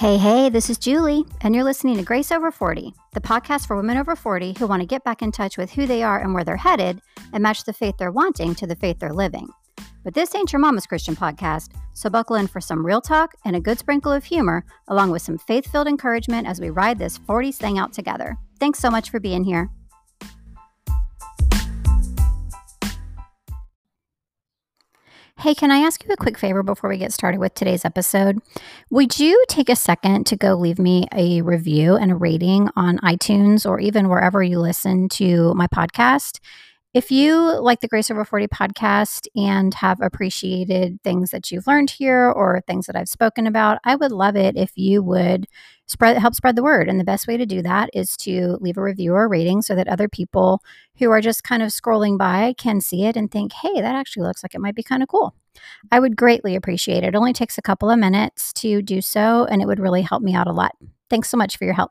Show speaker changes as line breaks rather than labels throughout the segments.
Hey, this is Julie, and you're listening to Grace Over 40, the podcast for women over 40 who want to get back in touch with who they are and where they're headed and match the faith they're wanting to the faith they're living. But this ain't your mama's Christian podcast, so buckle in for some real talk and a good sprinkle of humor, along with some faith-filled encouragement as we ride this 40s thing out together. Thanks so much for being here. Hey, can I ask you a quick favor before we get started with today's episode? Would you take a second to go leave me a review and a rating on iTunes or even wherever you listen to my podcast? If you like the Grace Over 40 podcast and have appreciated things that you've learned here or things that I've spoken about, I would love it if you would help spread the word. And the best way to do that is to leave a review or a rating so that other people who are just kind of scrolling by can see it and think, hey, that actually looks like it might be kind of cool. I would greatly appreciate it. It only takes a couple of minutes to do so, and it would really help me out a lot. Thanks so much for your help.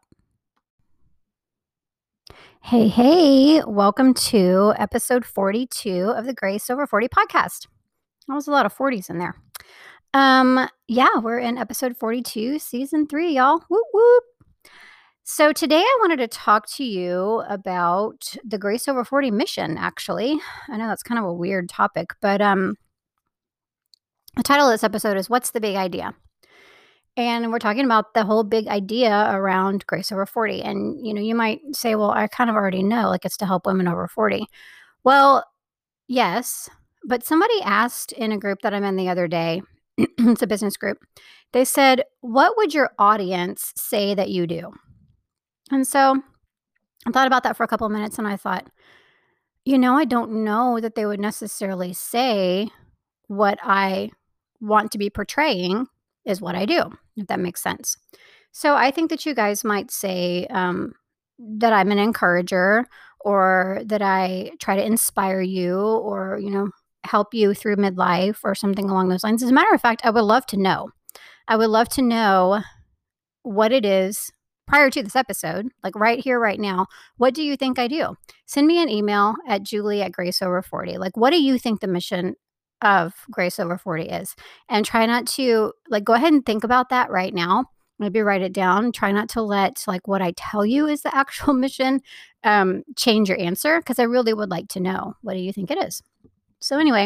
Hey, welcome to episode 42 of the Grace Over 40 podcast. That was a lot of 40s in there. We're in episode 42, season 3, y'all. Whoop, whoop. So today I wanted to talk to you about the Grace Over 40 mission, actually. I know that's kind of a weird topic, but the title of this episode is What's the Big Idea? And we're talking about the whole big idea around Grace Over 40. And, you might say, well, I kind of already know, like it's to help women over 40. Well, yes, but somebody asked in a group that I'm in the other day, it's a business group, they said, what would your audience say that you do? And so I thought about that for a couple of minutes and I thought, I don't know that they would necessarily say what I want to be portraying is what I do, if that makes sense. So I think that you guys might say that I'm an encourager or that I try to inspire you or, help you through midlife or something along those lines. As a matter of fact, I would love to know. I would love to know what it is prior to this episode, like right here, right now. What do you think I do? Send me an email at julie@graceover40. Like, what do you think the mission of Grace Over 40 is? And try not to, go ahead and think about that right now. Maybe write it down. Try not to let, what I tell you is the actual mission change your answer, because I really would like to know, what do you think it is? So anyway,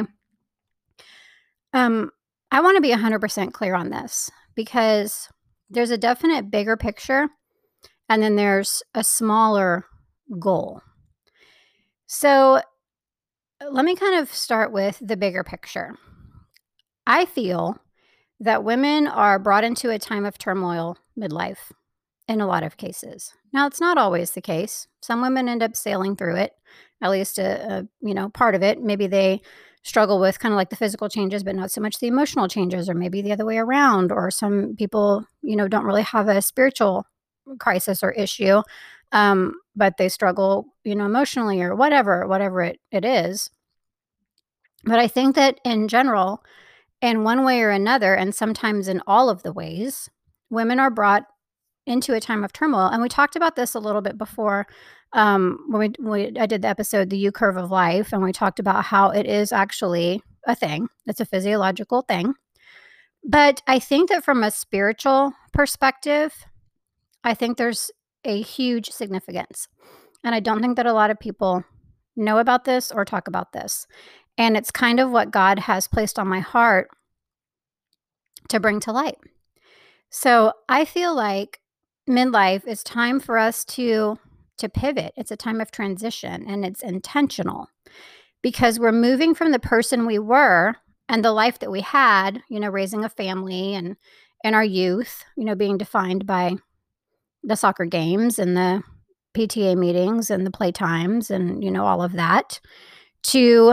I want to be 100% clear on this, because there's a definite bigger picture and then there's a smaller goal. So let me kind of start with the bigger picture. I feel that women are brought into a time of turmoil midlife in a lot of cases. Now, it's not always the case. Some women end up sailing through it, at least part of it. Maybe they struggle with kind of like the physical changes, but not so much the emotional changes, or maybe the other way around. Or some people, don't really have a spiritual crisis or issue, but they struggle, emotionally or whatever it is. But I think that in general, in one way or another, and sometimes in all of the ways, women are brought into a time of turmoil. And we talked about this a little bit before when I did the episode, The U-Curve of Life, and we talked about how it is actually a thing. It's a physiological thing. But I think that from a spiritual perspective, I think there's a huge significance. And I don't think that a lot of people know about this or talk about this. And it's kind of what God has placed on my heart to bring to light. So I feel like midlife is time for us to pivot. It's a time of transition, and it's intentional, because we're moving from the person we were and the life that we had, raising a family and in our youth, being defined by the soccer games and the PTA meetings and the playtimes and, all of that, to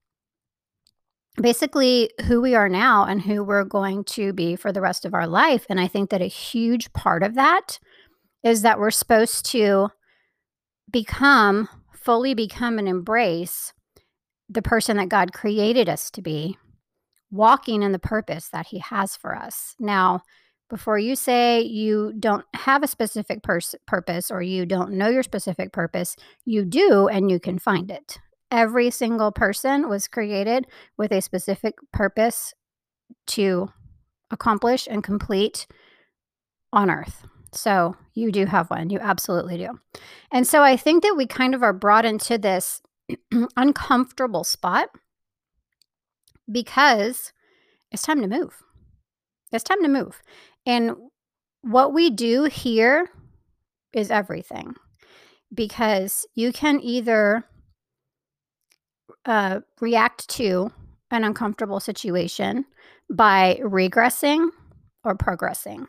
basically who we are now and who we're going to be for the rest of our life. And I think that a huge part of that is that we're supposed to fully become and embrace the person that God created us to be, walking in the purpose that He has for us. Now, before you say you don't have a specific purpose or you don't know your specific purpose, you do, and you can find it. Every single person was created with a specific purpose to accomplish and complete on earth. So you do have one. You absolutely do. And so I think that we kind of are brought into this uncomfortable spot because it's time to move. It's time to move. And what we do here is everything, because you can either react to an uncomfortable situation by regressing or progressing.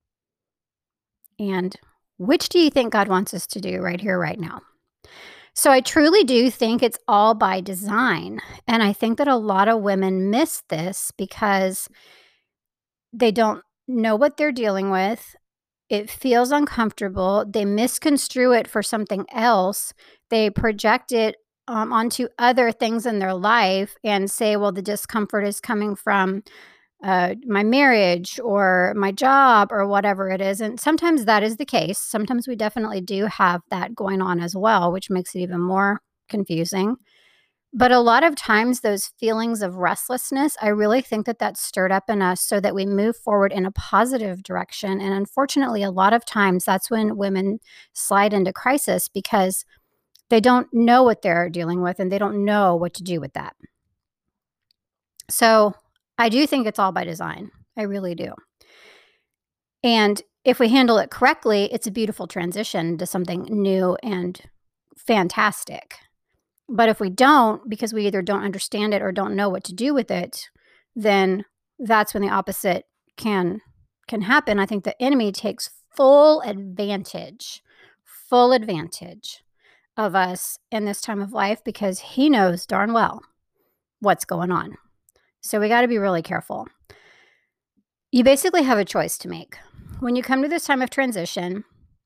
And which do you think God wants us to do right here, right now? So I truly do think it's all by design. And I think that a lot of women miss this because they don't know what they're dealing with. It feels uncomfortable. They misconstrue it for something else. They project it onto other things in their life and say, well, the discomfort is coming from my marriage or my job or whatever it is. And sometimes that is the case. Sometimes we definitely do have that going on as well, which makes it even more confusing. But a lot of times, those feelings of restlessness, I really think that that's stirred up in us so that we move forward in a positive direction. And unfortunately, a lot of times that's when women slide into crisis because they don't know what they're dealing with and they don't know what to do with that. So I do think it's all by design. I really do. And if we handle it correctly, it's a beautiful transition to something new and fantastic. But if we don't, because we either don't understand it or don't know what to do with it, then that's when the opposite can happen. I think the enemy takes full advantage of us in this time of life because he knows darn well what's going on. So we got to be really careful. You basically have a choice to make. When you come to this time of transition,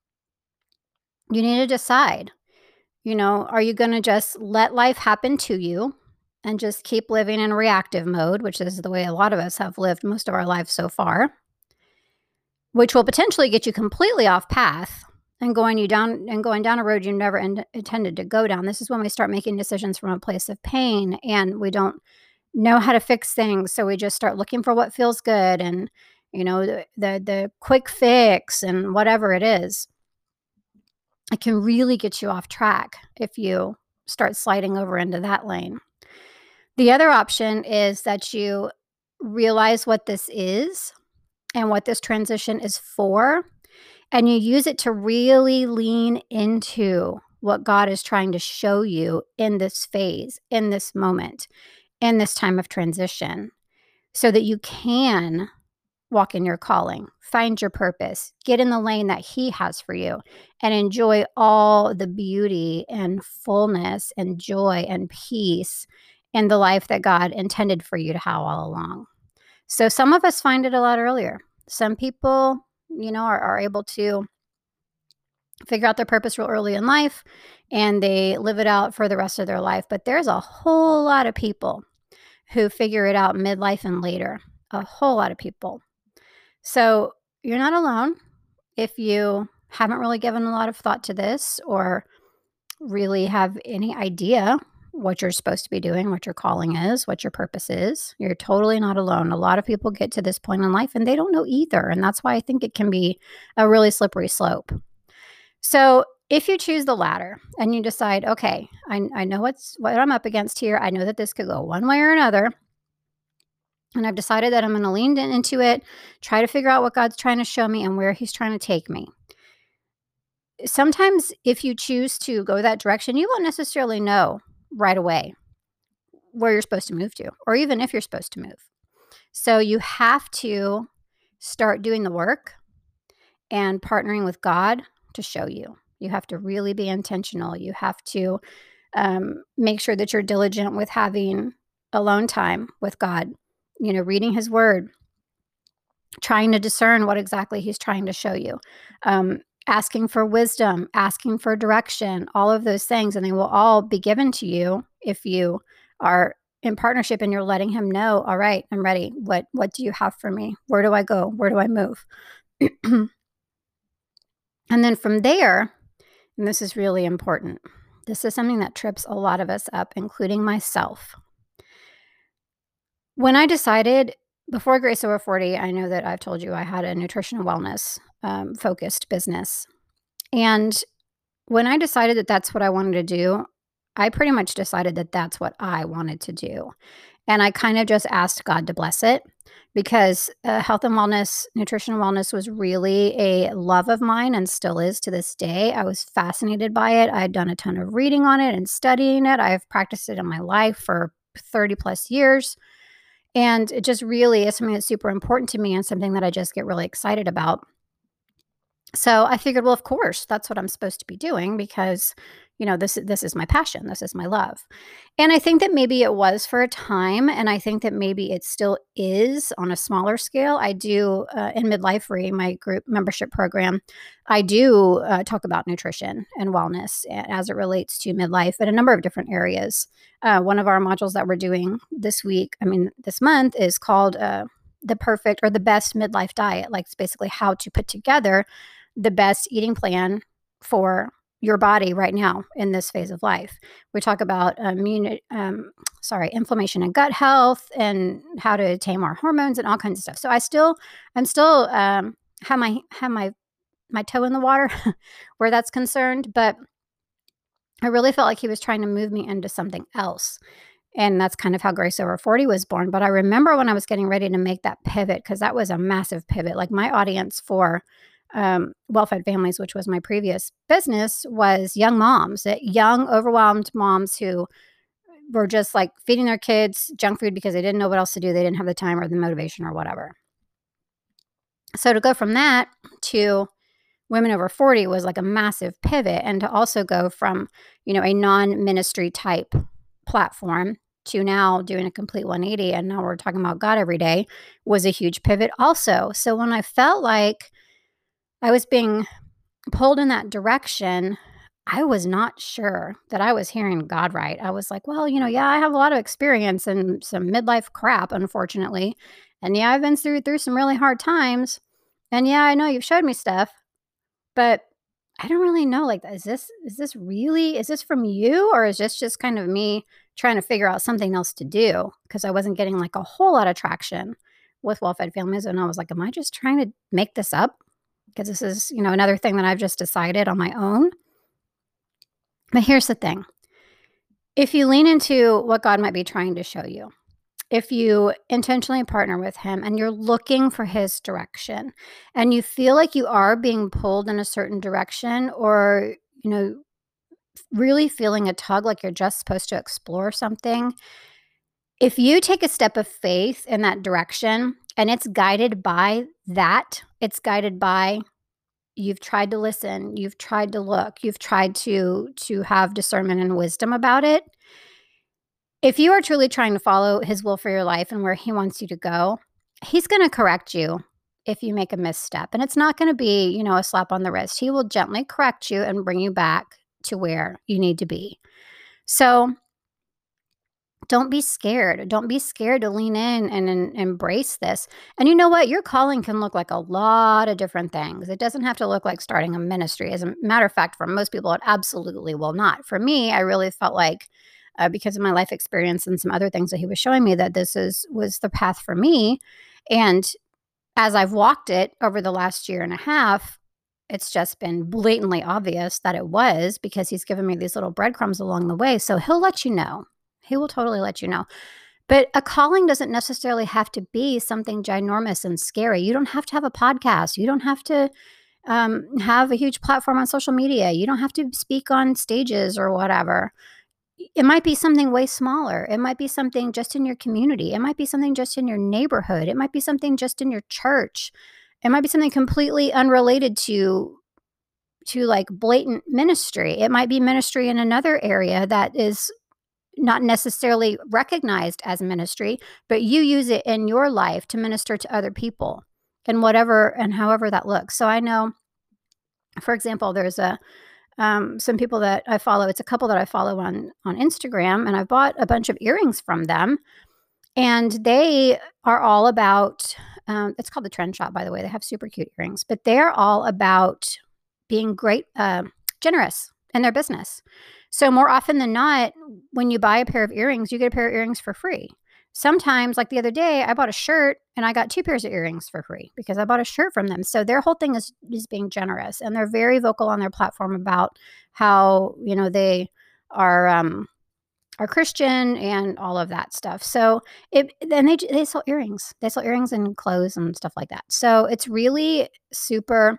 you need to decide, are you going to just let life happen to you and just keep living in reactive mode, which is the way a lot of us have lived most of our lives so far, which will potentially get you completely off path and going down a road you never intended to go down. This is when we start making decisions from a place of pain and we don't know how to fix things. So we just start looking for what feels good and, the quick fix and whatever it is. It can really get you off track if you start sliding over into that lane. The other option is that you realize what this is and what this transition is for, and you use it to really lean into what God is trying to show you in this phase, in this moment, in this time of transition, so that you can walk in your calling, find your purpose, get in the lane that he has for you, and enjoy all the beauty and fullness and joy and peace in the life that God intended for you to have all along. So some of us find it a lot earlier. Some people, are able to figure out their purpose real early in life and they live it out for the rest of their life. But there's a whole lot of people who figure it out midlife and later, a whole lot of people. So you're not alone if you haven't really given a lot of thought to this or really have any idea what you're supposed to be doing, what your calling is, what your purpose is. You're totally not alone. A lot of people get to this point in life and they don't know either. And that's why I think it can be a really slippery slope. So if you choose the latter and you decide, okay, I know what I'm up against here. I know that this could go one way or another. And I've decided that I'm going to lean into it, try to figure out what God's trying to show me and where he's trying to take me. Sometimes if you choose to go that direction, you won't necessarily know right away where you're supposed to move to, or even if you're supposed to move. So you have to start doing the work and partnering with God to show you. You have to really be intentional. You have to make sure that you're diligent with having alone time with God, reading his word, trying to discern what exactly he's trying to show you, asking for wisdom, asking for direction, all of those things. And they will all be given to you if you are in partnership and you're letting him know, all right, I'm ready. What do you have for me? Where do I go? Where do I move? And then from there, and this is really important, this is something that trips a lot of us up, including myself. When I decided, before Grace Over 40, I know that I've told you I had a nutrition and wellness focused business. And when I decided that that's what I wanted to do, I pretty much decided that that's what I wanted to do. And I kind of just asked God to bless it because health and wellness, nutrition and wellness was really a love of mine and still is to this day. I was fascinated by it. I had done a ton of reading on it and studying it. I've practiced it in my life for 30 plus years. And it just really is something that's super important to me and something that I just get really excited about. So I figured, well, of course, that's what I'm supposed to be doing because, this is my passion. This is my love. And I think that maybe it was for a time, and I think that maybe it still is on a smaller scale. I do in Midlifery, my group membership program, I do talk about nutrition and wellness as it relates to midlife in a number of different areas. One of our modules that we're doing this month is called the perfect or the best midlife diet. Like it's basically how to put together the best eating plan for your body right now in this phase of life. We talk about inflammation and gut health and how to tame our hormones and all kinds of stuff. So I'm still have my toe in the water where that's concerned, but I really felt like he was trying to move me into something else. And that's kind of how Grace Over 40 was born. But I remember when I was getting ready to make that pivot, because that was a massive pivot. Like my audience for Well-Fed Families, which was my previous business, was young moms, young, overwhelmed moms who were just like feeding their kids junk food because they didn't know what else to do. They didn't have the time or the motivation or whatever. So to go from that to Women Over 40 was like a massive pivot. And to also go from, a non-ministry type platform to now doing a complete 180 and now we're talking about God every day was a huge pivot also. So when I felt like I was being pulled in that direction, I was not sure that I was hearing God right. I was like, well, I have a lot of experience in some midlife crap, unfortunately. And yeah, I've been through some really hard times. And yeah, I know you've showed me stuff, but I don't really know. Like, is this from you? Or is this just kind of me trying to figure out something else to do? Because I wasn't getting like a whole lot of traction with Well-Fed Families. And I was like, am I just trying to make this up? Because this is, another thing that I've just decided on my own. But here's the thing. If you lean into what God might be trying to show you, if you intentionally partner with him and you're looking for his direction and you feel like you are being pulled in a certain direction or, really feeling a tug like you're just supposed to explore something, if you take a step of faith in that direction and it's guided by that, it's guided by you've tried to listen, you've tried to look, you've tried to have discernment and wisdom about it. If you are truly trying to follow his will for your life and where he wants you to go, he's going to correct you if you make a misstep. And it's not going to be, a slap on the wrist. He will gently correct you and bring you back to where you need to be. So don't be scared. Don't be scared to lean in and embrace this. And you know what? Your calling can look like a lot of different things. It doesn't have to look like starting a ministry. As a matter of fact, for most people, it absolutely will not. For me, I really felt like because of my life experience and some other things that he was showing me that this was the path for me. And as I've walked it over the last year and a half, it's just been blatantly obvious that it was because he's given me these little breadcrumbs along the way. So he'll let you know. He will totally let you know. But a calling doesn't necessarily have to be something ginormous and scary. You don't have to have a podcast. You don't have to have a huge platform on social media. You don't have to speak on stages or whatever. It might be something way smaller. It might be something just in your community. It might be something just in your neighborhood. It might be something just in your church. It might be something completely unrelated to like blatant ministry. It might be ministry in another area that is not necessarily recognized as ministry, but you use it in your life to minister to other people and whatever and however that looks. So I know, for example, there's some people that I follow. It's a couple that I follow on Instagram, and I bought a bunch of earrings from them. And they are all about, it's called the Trend Shop, by the way. They have super cute earrings, but they're all about being great, generous in their business. So more often than not, when you buy a pair of earrings, you get a pair of earrings for free. Sometimes, like the other day, I bought a shirt and I got 2 pairs of earrings for free because I bought a shirt from them. So their whole thing is being generous, and they're very vocal on their platform about how, they are are Christian and all of that stuff. So they sell earrings. They sell earrings and clothes and stuff like that. So it's really super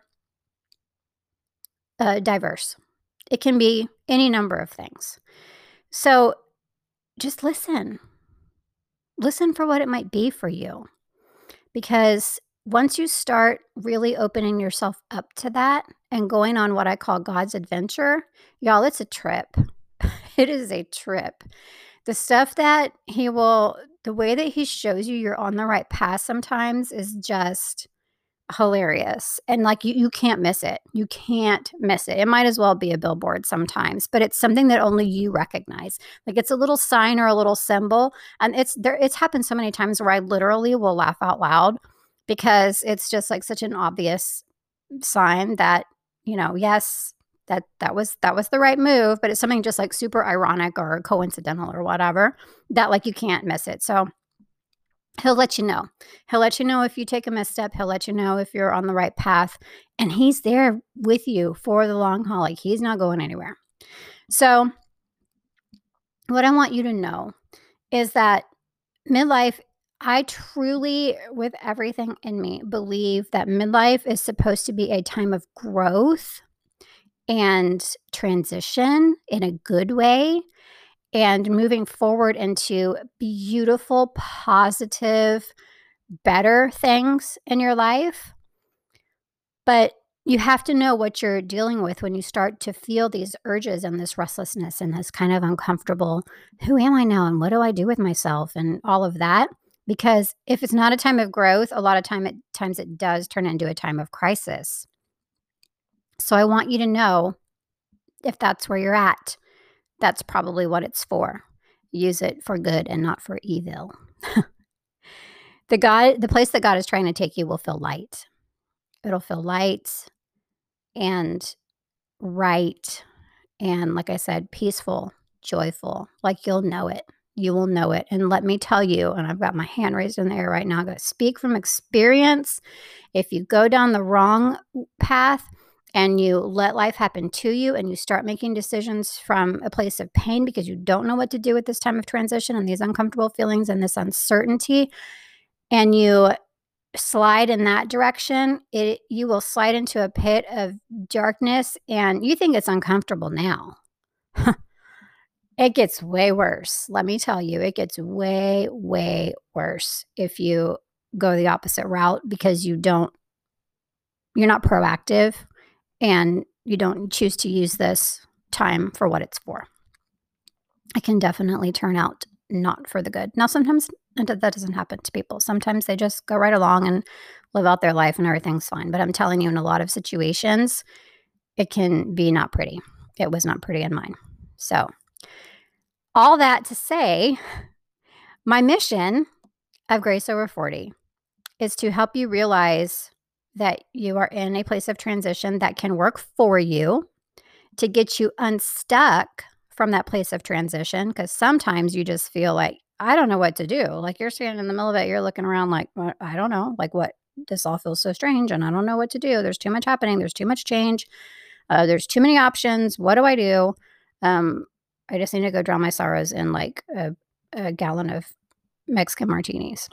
diverse. It can be any number of things. So just listen. Listen for what it might be for you. Because once you start really opening yourself up to that and going on what I call God's adventure, y'all, it's a trip. It is a trip. The stuff that the way that he shows you you're on the right path sometimes is just hilarious. And like you can't miss it. You can't miss it. It might as well be a billboard sometimes, but it's something that only you recognize. Like it's a little sign or a little symbol. And it's happened so many times where I literally will laugh out loud because it's just like such an obvious sign that, yes, that was the right move, but it's something just like super ironic or coincidental or whatever that like you can't miss it. So he'll let you know. He'll let you know if you take a misstep. He'll let you know if you're on the right path. And he's there with you for the long haul. Like he's not going anywhere. So what I want you to know is that midlife, I truly, with everything in me, believe that midlife is supposed to be a time of growth and transition in a good way and moving forward into beautiful, positive, better things in your life. But you have to know what you're dealing with when you start to feel these urges and this restlessness and this kind of uncomfortable, who am I now and what do I do with myself and all of that? Because if it's not a time of growth, a lot of times it does turn into a time of crisis. So I want you to know if that's where you're at, that's probably what it's for. Use it for good and not for evil. The place that God is trying to take you will feel light. It'll feel light and right. And like I said, peaceful, joyful, like you'll know it. You will know it. And let me tell you, and I've got my hand raised in the air right now, I'm going to speak from experience. If you go down the wrong path and you let life happen to you and you start making decisions from a place of pain because you don't know what to do at this time of transition and these uncomfortable feelings and this uncertainty, and you slide in that direction, you will slide into a pit of darkness and you think it's uncomfortable now. It gets way worse. Let me tell you, it gets way, way worse if you go the opposite route because you're not proactive and you don't choose to use this time for what it's for. It can definitely turn out not for the good. Now, sometimes that doesn't happen to people. Sometimes they just go right along and live out their life and everything's fine. But I'm telling you, in a lot of situations, it can be not pretty. It was not pretty in mine. So all that to say, my mission of Grace Over 40 is to help you realize that you are in a place of transition that can work for you to get you unstuck from that place of transition. Because sometimes you just feel like, I don't know what to do. Like you're standing in the middle of it, you're looking around like, well, I don't know, like what, this all feels so strange and I don't know what to do. There's too much happening. There's too much change. There's too many options. What do I do? I just need to go drown my sorrows in like a gallon of Mexican martinis.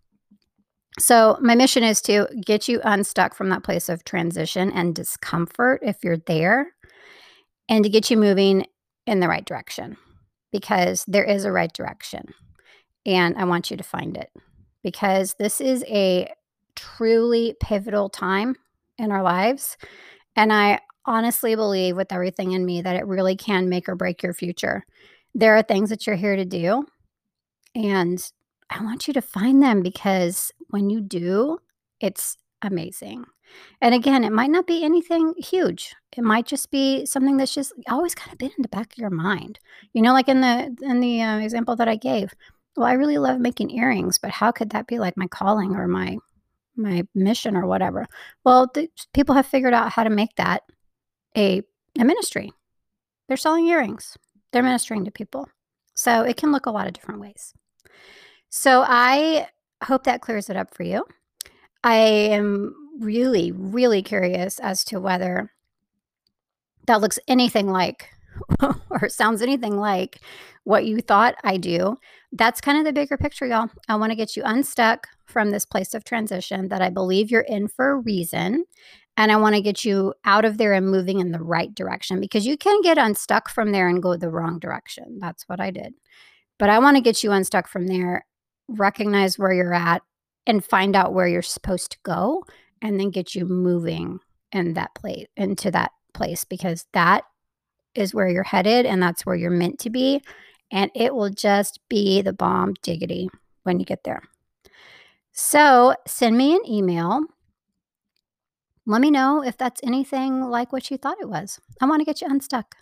So my mission is to get you unstuck from that place of transition and discomfort if you're there, and to get you moving in the right direction, because there is a right direction and I want you to find it, because this is a truly pivotal time in our lives. And I honestly believe with everything in me that it really can make or break your future. There are things that you're here to do, and I want you to find them, because when you do, it's amazing. And again, it might not be anything huge. It might just be something that's just always kind of been in the back of your mind. Like in the example that I gave. Well, I really love making earrings, but how could that be like my calling or my mission or whatever? Well, people have figured out how to make that a ministry. They're selling earrings. They're ministering to people. So it can look a lot of different ways. So I hope that clears it up for you. I am really, really curious as to whether that looks anything like or sounds anything like what you thought I do. That's kind of the bigger picture, y'all. I want to get you unstuck from this place of transition that I believe you're in for a reason. And I want to get you out of there and moving in the right direction, because you can get unstuck from there and go the wrong direction. That's what I did. But I want to get you unstuck from there, recognize where you're at, and find out where you're supposed to go, and then get you moving in that place, into that place, because that is where you're headed and that's where you're meant to be. And it will just be the bomb diggity when you get there. So send me an email. Let me know if that's anything like what you thought it was. I want to get you unstuck.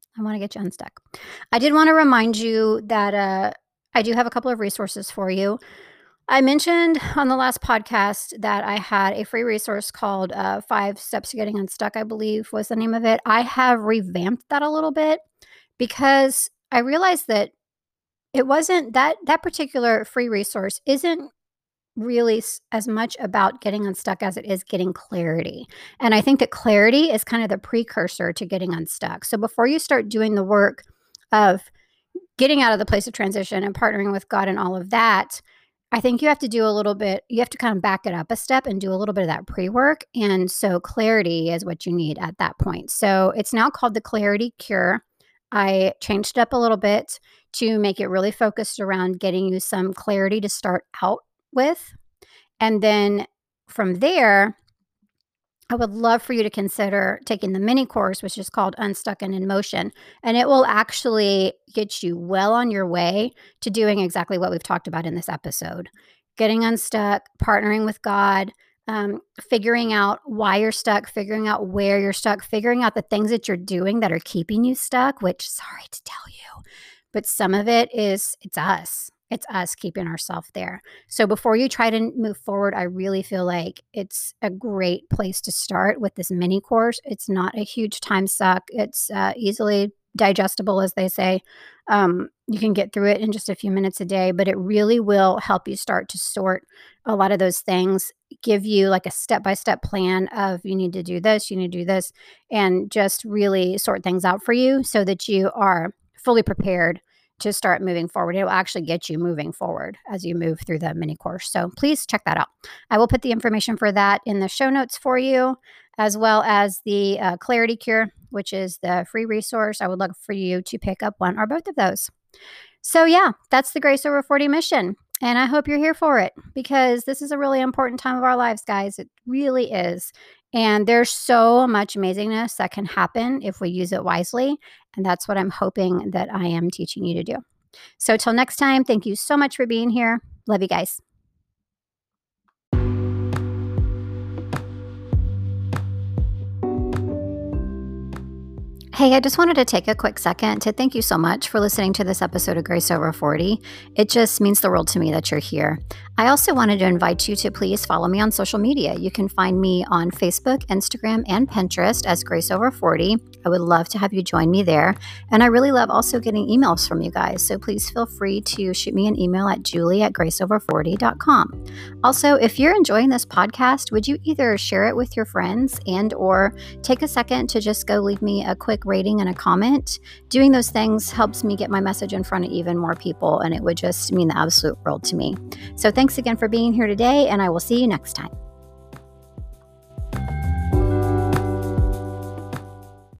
I did want to remind you that I do have a couple of resources for you. I mentioned on the last podcast that I had a free resource called 5 Steps to Getting Unstuck, I believe was the name of it. I have revamped that a little bit because I realized that it wasn't that particular free resource isn't really as much about getting unstuck as it is getting clarity. And I think that clarity is kind of the precursor to getting unstuck. So before you start doing the work of getting out of the place of transition and partnering with God and all of that, I think you have to do a little bit, you have to kind of back it up a step and do a little bit of that pre-work. And so clarity is what you need at that point. So it's now called the Clarity Cure. I changed it up a little bit to make it really focused around getting you some clarity to start out with. And then from there, I would love for you to consider taking the mini course, which is called Unstuck and in Motion. And it will actually get you well on your way to doing exactly what we've talked about in this episode. Getting unstuck, partnering with God, figuring out why you're stuck, figuring out where you're stuck, figuring out the things that you're doing that are keeping you stuck, which, sorry to tell you, but some of it is, it's us. It's us keeping ourselves there. So before you try to move forward, I really feel like it's a great place to start with this mini course. It's not a huge time suck. It's easily digestible, as they say. You can get through it in just a few minutes a day, but it really will help you start to sort a lot of those things, give you like a step-by-step plan of you need to do this, you need to do this, and just really sort things out for you so that you are fully prepared to start moving forward. It will actually get you moving forward as you move through the mini course. So please check that out. I will put the information for that in the show notes for you, as well as the Clarity Cure, which is the free resource. I would love for you to pick up one or both of those. So yeah, that's the Grace Over 40 mission. And I hope you're here for it, because this is a really important time of our lives, guys. It really is. And there's so much amazingness that can happen if we use it wisely. And that's what I'm hoping that I am teaching you to do. So till next time, thank you so much for being here. Love you guys. Hey, I just wanted to take a quick second to thank you so much for listening to this episode of Grace Over 40. It just means the world to me that you're here. I also wanted to invite you to please follow me on social media. You can find me on Facebook, Instagram, and Pinterest as Grace Over 40. I would love to have you join me there. And I really love also getting emails from you guys. So please feel free to shoot me an email at julie@graceover40.com. Also, if you're enjoying this podcast, would you either share it with your friends and or take a second to just go leave me a quick rating and a comment? Doing those things helps me get my message in front of even more people, and it would just mean the absolute world to me. So thanks again for being here today, and I will see you next time.